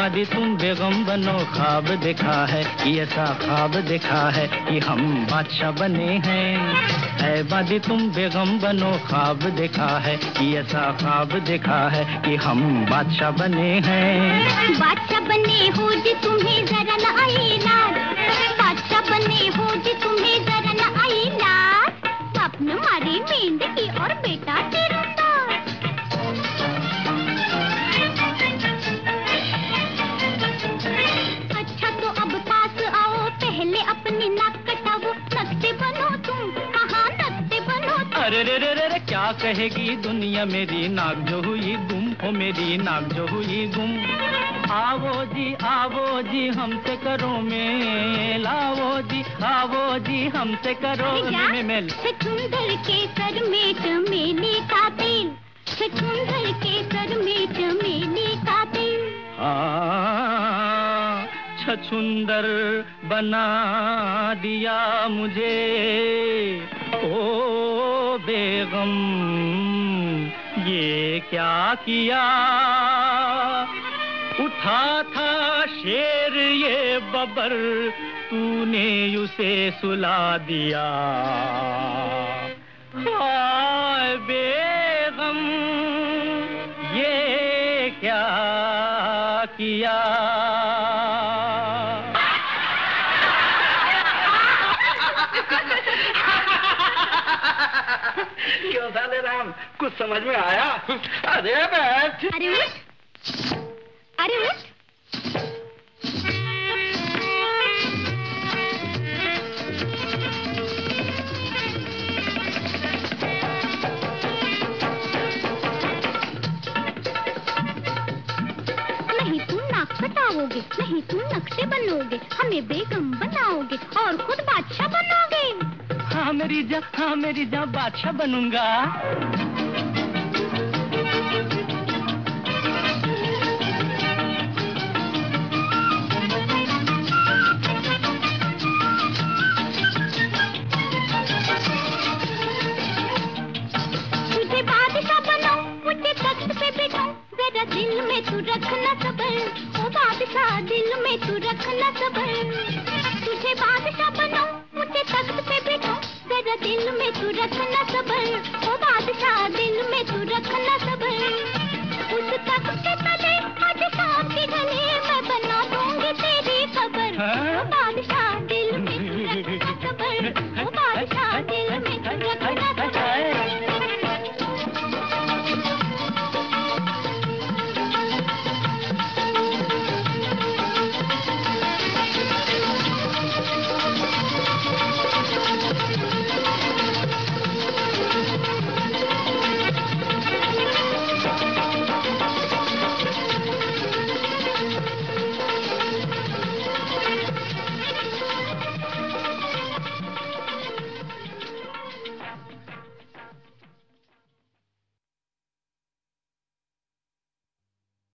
बादी तुम बेगम बनो, ख्वाब देखा है कि ऐसा ख्वाब देखा है कि हम बादशाह बने हैं। ऐ बादी तुम बेगम बनो, ख्वाब देखा है कि ऐसा ख्वाब देखा है कि हम बादशाह बने हैं। बादशाह बने हो जी तुम्हें जरा न आई लाज, बादशाह बने हो जी तुम्हें जरा न आई लाज, अपने मारी मेंढकी और बेटा तेरूंगा। अच्छा तो अब पास आओ, पहले अपनी नाक कटाओ, नकटे बनो तुम, कहाँ नकटे बनो तुम। अरे रे रे रे रे क्या कहेगी दुनिया मेरी नाक जो हुई गुम, हो मेरी नाक जो हुई गुम। आवो जी हमसे करो मेल, आवो जी हमसे करो मेल। छछूंदर के सर में चमेली का तेल, छछूंदर के सर में चमेली का तेल। छछूंदर बना दिया मुझे ओ बेगम, ये क्या किया। उठा था शेर ये बबर, तूने उसे सुला दिया। हाय बेगम ये क्या किया। क्यों साले राम, कुछ समझ में आया? अरे बैठ। अरे उठ, अरे उठ। नहीं तुम नाक कटाओगे, नहीं तुम नक्शे बनोगे, हमें बेगम बनाओगे और खुद बादशाह बनोगे। हाँ मेरी जान बादशाह बनूंगा। तुझे बादशाह बनाऊं, मुझे तख्त पे बिठाऊं, जरा दिल में तू रखना सबर, ओ बादशाह दिल में तू रखना सबर। तुझे बादशाह बनाऊं, मुझे तख्त पे बिठाऊं, जरा दिल में तू रखना सबर, ओ बादशाह दिल में तू रखना सबर। उस तख्त